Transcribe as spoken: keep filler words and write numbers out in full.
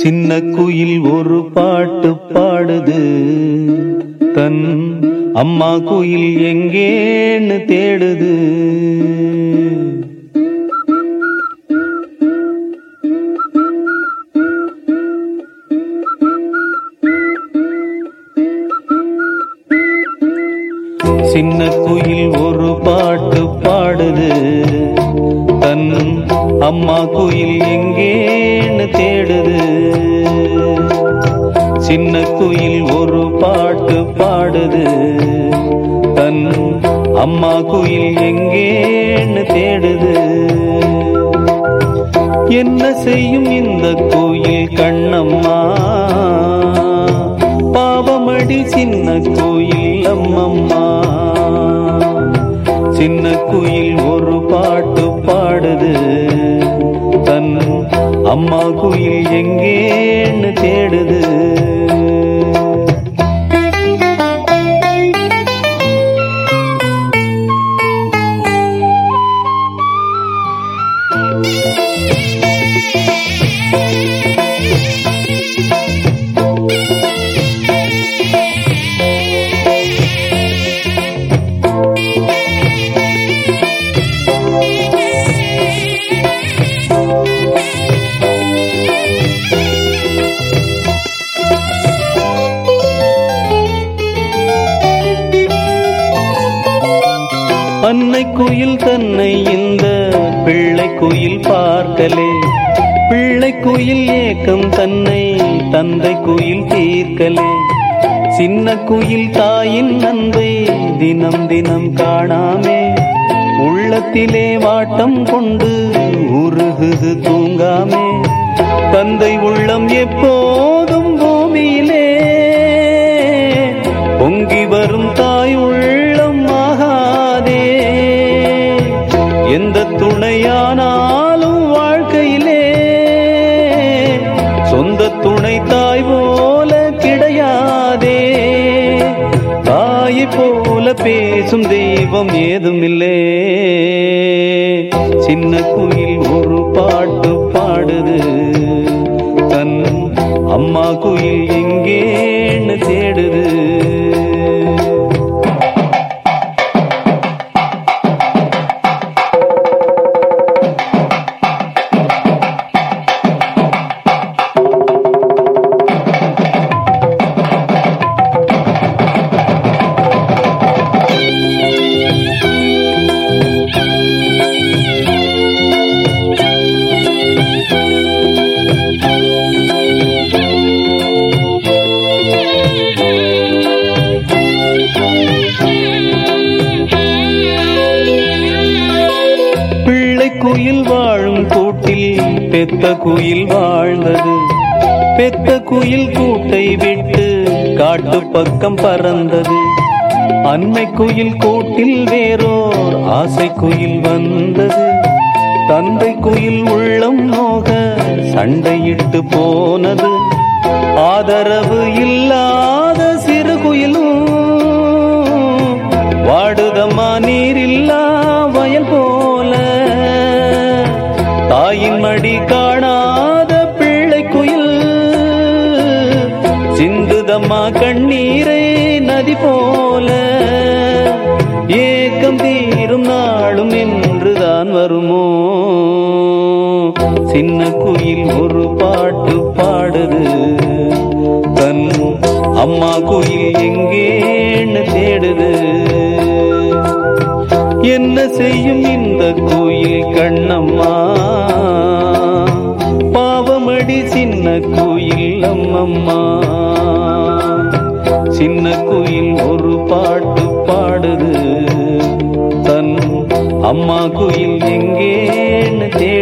சின்ன குயில் ஒரு பாட்டு பாடுது, தன் அம்மா குயில் எங்கேன்னு தேடுது. சின்ன குயில் ஒரு பாட்டு பாடுது, தன் அம்மா குயில் எங்கேன்னு தேடுது. சின்ன குயில் ஒரு பாட்டு பாடுது, தன் அம்மா குயில் எங்கேன்னு தேடுது. என்ன செய்யும் இந்த குயில் கண்ணம்மா, பாவமடி சின்ன குயில் அம்மம்மா. சின்ன குயில் ஒரு பாட்டு பாடுது, தன் அம்மா குயில் எங்கேன்னு தேடுது. அன்னை குயில் தன்னை இந்த பிள்ளை குயில் பார்க்கலே, பிள்ளை குயில் ஏக்கம் தன்னை தந்தை குயில் தீர்க்கலே. சின்ன குயில் தாயின் அன்பை தினம் தினம் காணாமே, உள்ளத்திலே வாட்டம் கொண்டு உருகுது தூங்காமே. தந்தை உள்ளம் எப்போதும் பூமியிலே பொங்கி வரும் தாய் உள்ளம் ஆகாதே. எந்த துணையானாலும் வாழ்க்கையிலே சொந்த துணை தாய் போல கிடையாதே. தாயை போல பேசும் தெய்வம் ஏதும் இல்லே. சின்ன குயில் ஒரு பாட்டு பாடுது, தன் அம்மா குயில் எங்கேன்னு தேடுது. குயில் வாழும் கூட்டில் பெத்த குயில் வாழ்ந்தது, பெத்த குயில் கூட்டை விட்டு காட்டு பக்கம் பறந்தது. அன்னை குயில் கூட்டில் வேறோர் ஆசை குயில் வந்தது. தந்தை குயில் உள்ளம் நோக சண்டையிட்டு போனது. ஆதரவு இல்லாத சிறு குயிலும் வாடுதம்மா நீரில்லா வயல் போல. தாயின் மடி காணாத பிள்ளை குயில் சிந்துதம்மா கண்ணீரை நதி போல. ஏக்கம் தீரும் நாளும் என்றுதான் வருமோ. சின்ன குயில் ஒரு பாட்டு பாடுது, தன் அம்மா குயில் எங்கேன்னு தேடுது. என்ன செய்யும் இந்த குயில் கண்ணம்மா, பாவமடி சின்ன குயில் அம்மம்மா. சின்ன குயில் ஒரு பாட்டு பாடுது, தன் அம்மா குயில் எங்கேன்னு தேடுது.